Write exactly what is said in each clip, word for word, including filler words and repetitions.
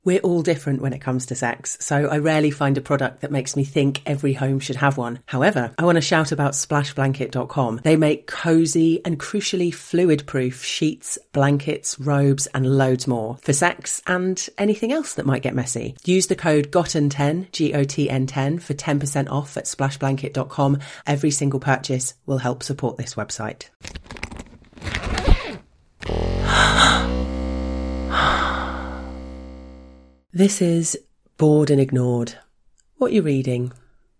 We're all different when it comes to sex, so I rarely find a product that makes me think every home should have one. However, I want to shout about splash blanket dot com. They make cosy and crucially fluid-proof sheets, blankets, robes and loads more for sex and anything else that might get messy. Use the code gotten ten, G O T N ten, for ten percent off at splash blanket dot com. Every single purchase will help support this website. This is Bored and Ignored. What you're reading?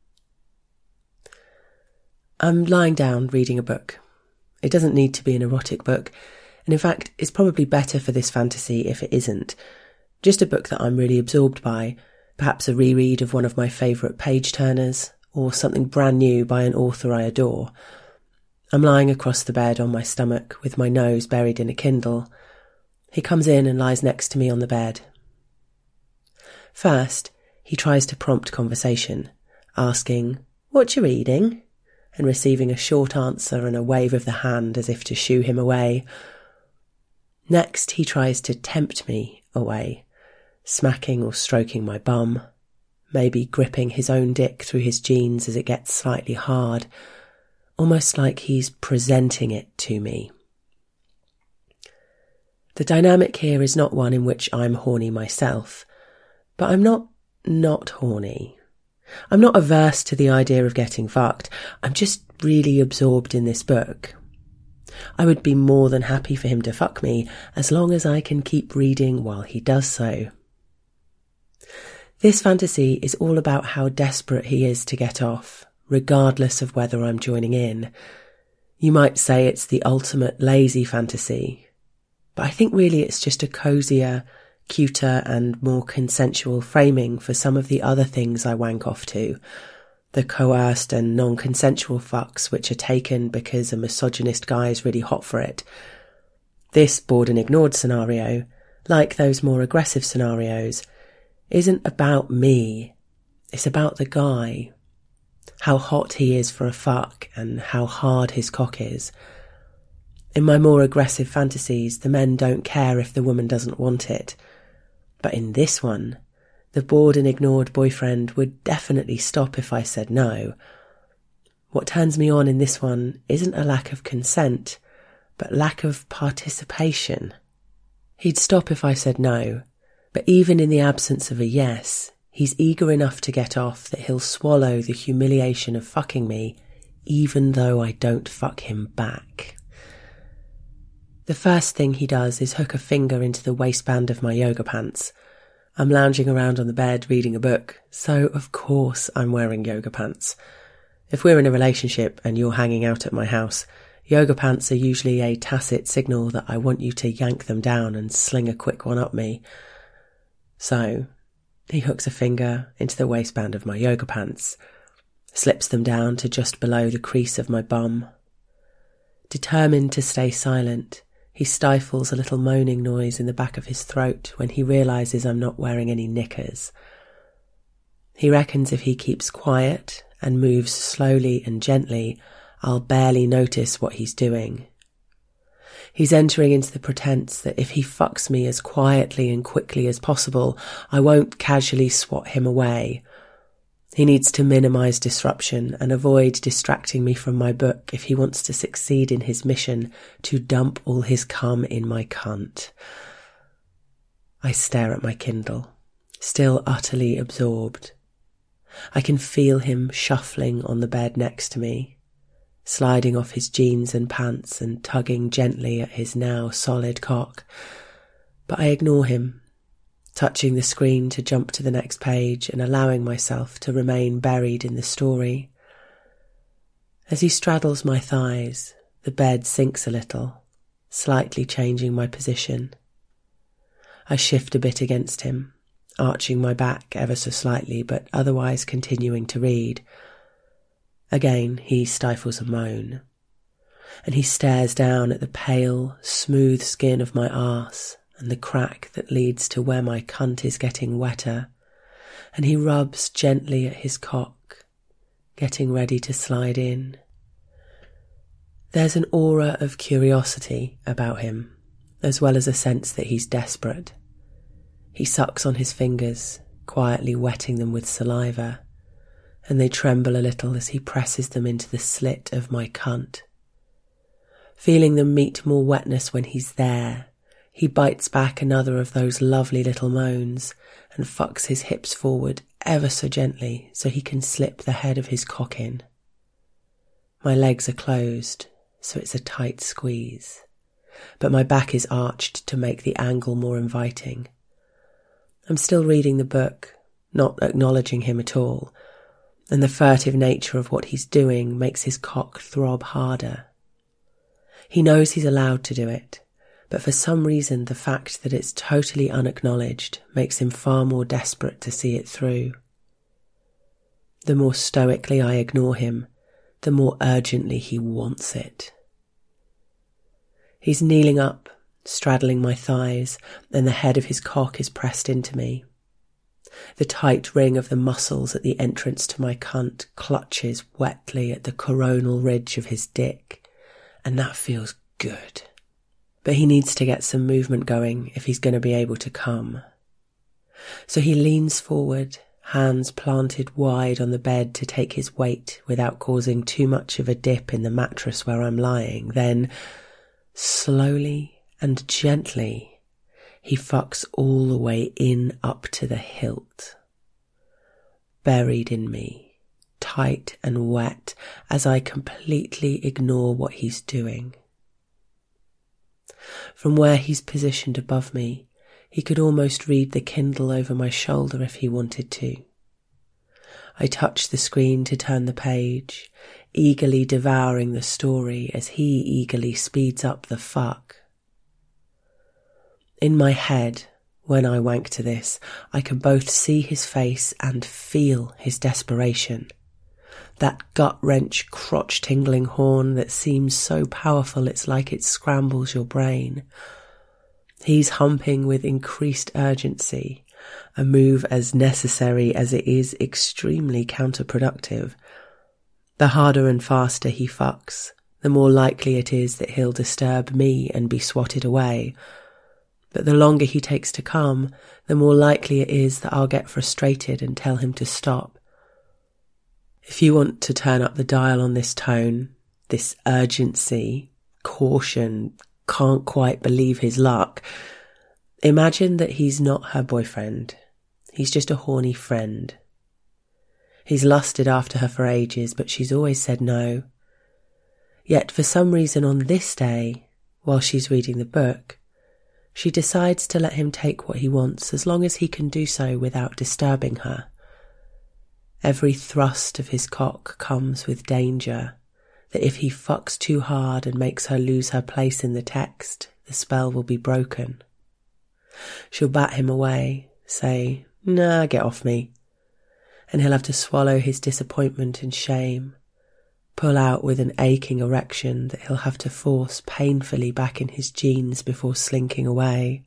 I'm lying down reading a book. It doesn't need to be an erotic book, and in fact, it's probably better for this fantasy if it isn't. Just a book that I'm really absorbed by, perhaps a reread of one of my favourite page-turners, or something brand new by an author I adore. I'm lying across the bed on my stomach with my nose buried in a Kindle. He comes in and lies next to me on the bed. First, he tries to prompt conversation, asking, "What you reading?" and receiving a short answer and a wave of the hand as if to shoo him away. Next, he tries to tempt me away, smacking or stroking my bum, maybe gripping his own dick through his jeans as it gets slightly hard, almost like he's presenting it to me. The dynamic here is not one in which I'm horny myself, but I'm not not horny. I'm not averse to the idea of getting fucked. I'm just really absorbed in this book. I would be more than happy for him to fuck me as long as I can keep reading while he does so. This fantasy is all about how desperate he is to get off, regardless of whether I'm joining in. You might say it's the ultimate lazy fantasy, but I think really it's just a cosier, cuter and more consensual framing for some of the other things I wank off to, the coerced and non-consensual fucks which are taken because a misogynist guy is really hot for it. This bored and ignored scenario, like those more aggressive scenarios, isn't about me, it's about the guy, how hot he is for a fuck and how hard his cock is. In my more aggressive fantasies, the men don't care if the woman doesn't want it. But in this one, the bored and ignored boyfriend would definitely stop if I said no. What turns me on in this one isn't a lack of consent, but lack of participation. He'd stop if I said no, but even in the absence of a yes, he's eager enough to get off that he'll swallow the humiliation of fucking me, even though I don't fuck him back. The first thing he does is hook a finger into the waistband of my yoga pants. I'm lounging around on the bed reading a book, so of course I'm wearing yoga pants. If we're in a relationship and you're hanging out at my house, yoga pants are usually a tacit signal that I want you to yank them down and sling a quick one up me. So, he hooks a finger into the waistband of my yoga pants, slips them down to just below the crease of my bum. Determined to stay silent, he stifles a little moaning noise in the back of his throat when he realises I'm not wearing any knickers. He reckons if he keeps quiet and moves slowly and gently, I'll barely notice what he's doing. He's entering into the pretense that if he fucks me as quietly and quickly as possible, I won't casually swat him away. He needs to minimise disruption and avoid distracting me from my book if he wants to succeed in his mission to dump all his cum in my cunt. I stare at my Kindle, still utterly absorbed. I can feel him shuffling on the bed next to me, sliding off his jeans and pants and tugging gently at his now solid cock. But I ignore him, touching the screen to jump to the next page and allowing myself to remain buried in the story. As he straddles my thighs, the bed sinks a little, slightly changing my position. I shift a bit against him, arching my back ever so slightly, but otherwise continuing to read. Again, he stifles a moan, and he stares down at the pale, smooth skin of my arse and the crack that leads to where my cunt is getting wetter, and he rubs gently at his cock, getting ready to slide in. There's an aura of curiosity about him, as well as a sense that he's desperate. He sucks on his fingers, quietly wetting them with saliva, and they tremble a little as he presses them into the slit of my cunt. Feeling them meet more wetness when he's there, he bites back another of those lovely little moans and fucks his hips forward ever so gently so he can slip the head of his cock in. My legs are closed, so it's a tight squeeze, but my back is arched to make the angle more inviting. I'm still reading the book, not acknowledging him at all, and the furtive nature of what he's doing makes his cock throb harder. He knows he's allowed to do it, but for some reason the fact that it's totally unacknowledged makes him far more desperate to see it through. The more stoically I ignore him, the more urgently he wants it. He's kneeling up, straddling my thighs, and the head of his cock is pressed into me. The tight ring of the muscles at the entrance to my cunt clutches wetly at the coronal ridge of his dick, and that feels good. But he needs to get some movement going if he's going to be able to come. So he leans forward, hands planted wide on the bed to take his weight without causing too much of a dip in the mattress where I'm lying. Then, slowly and gently, he fucks all the way in up to the hilt. Buried in me, tight and wet, as I completely ignore what he's doing. From where he's positioned above me, he could almost read the Kindle over my shoulder if he wanted to. I touch the screen to turn the page, eagerly devouring the story as he eagerly speeds up the fuck. In my head, when I wank to this, I can both see his face and feel his desperation. That gut-wrench, crotch-tingling horn that seems so powerful it's like it scrambles your brain. He's humping with increased urgency, a move as necessary as it is extremely counterproductive. The harder and faster he fucks, the more likely it is that he'll disturb me and be swatted away. But the longer he takes to come, the more likely it is that I'll get frustrated and tell him to stop. If you want to turn up the dial on this tone, this urgency, caution, can't quite believe his luck, imagine that he's not her boyfriend. He's just a horny friend. He's lusted after her for ages, but she's always said no. Yet for some reason on this day, while she's reading the book, she decides to let him take what he wants as long as he can do so without disturbing her. Every thrust of his cock comes with danger, that if he fucks too hard and makes her lose her place in the text, the spell will be broken. She'll bat him away, say, "Nah, get off me," and he'll have to swallow his disappointment and shame, pull out with an aching erection that he'll have to force painfully back in his jeans before slinking away.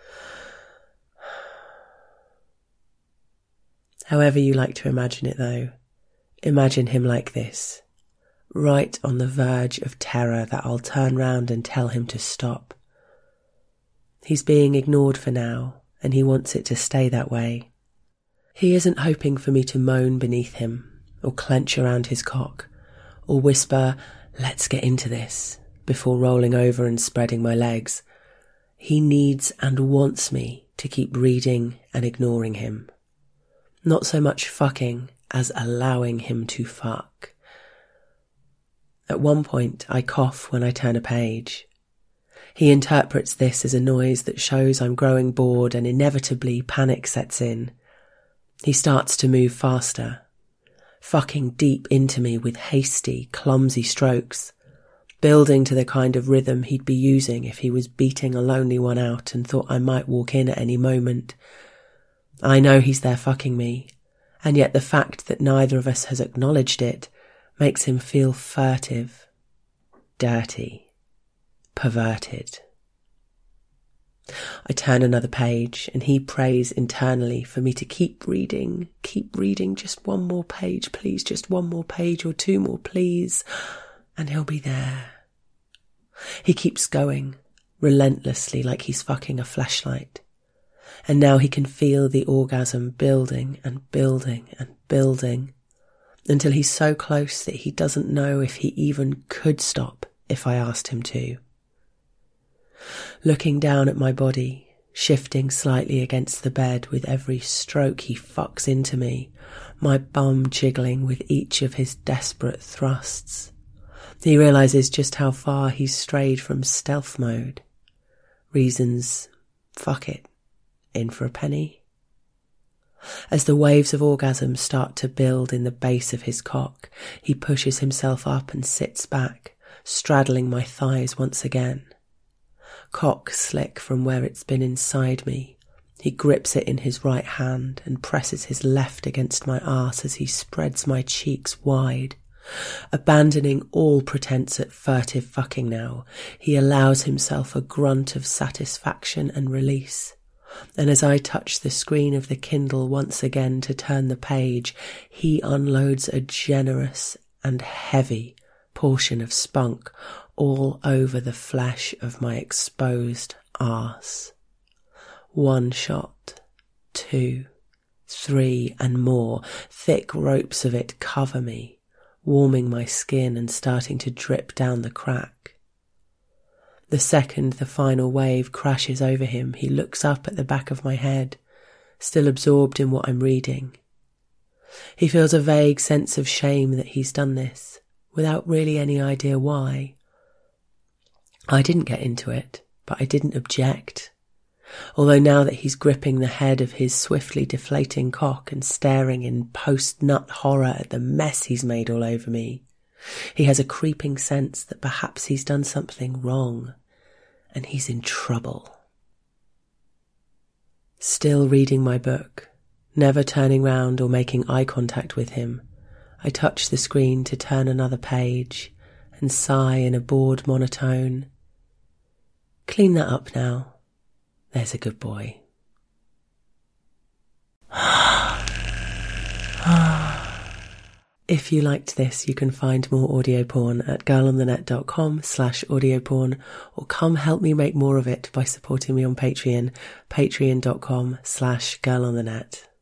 However you like to imagine it though, imagine him like this, right on the verge of terror that I'll turn round and tell him to stop. He's being ignored for now, and he wants it to stay that way. He isn't hoping for me to moan beneath him, or clench around his cock, or whisper, "Let's get into this," before rolling over and spreading my legs. He needs and wants me to keep reading and ignoring him. Not so much fucking as allowing him to fuck. At one point, I cough when I turn a page. He interprets this as a noise that shows I'm growing bored, and inevitably panic sets in. He starts to move faster, fucking deep into me with hasty, clumsy strokes, building to the kind of rhythm he'd be using if he was beating a lonely one out and thought I might walk in at any moment. I know he's there fucking me, and yet the fact that neither of us has acknowledged it makes him feel furtive, dirty, perverted. I turn another page, and he prays internally for me to keep reading, keep reading, just one more page, please, just one more page or two more, please, and he'll be there. He keeps going, relentlessly, like he's fucking a flashlight. And now he can feel the orgasm building and building and building until he's so close that he doesn't know if he even could stop if I asked him to. Looking down at my body, shifting slightly against the bed with every stroke he fucks into me, my bum jiggling with each of his desperate thrusts. He realises just how far he's strayed from stealth mode. Reasons, fuck it, in for a penny. As the waves of orgasm start to build in the base of his cock, he pushes himself up and sits back, straddling my thighs once again. Cock slick from where it's been inside me, he grips it in his right hand and presses his left against my arse as he spreads my cheeks wide. Abandoning all pretense at furtive fucking now, he allows himself a grunt of satisfaction and release. And as I touch the screen of the Kindle once again to turn the page, he unloads a generous and heavy portion of spunk all over the flesh of my exposed arse. One shot, two, three, and more. Thick ropes of it cover me, warming my skin and starting to drip down the crack. The second the final wave crashes over him, he looks up at the back of my head, still absorbed in what I'm reading. He feels a vague sense of shame that he's done this, without really any idea why. I didn't get into it, but I didn't object. Although now that he's gripping the head of his swiftly deflating cock and staring in post-nut horror at the mess he's made all over me, he has a creeping sense that perhaps he's done something wrong, and he's in trouble. Still reading my book, never turning round or making eye contact with him, I touch the screen to turn another page and sigh in a bored monotone. Clean that up now. There's a good boy. If you liked this, you can find more audio porn at girlonthenet.com slash audio porn, or come help me make more of it by supporting me on Patreon, patreon.com slash girlonthenet.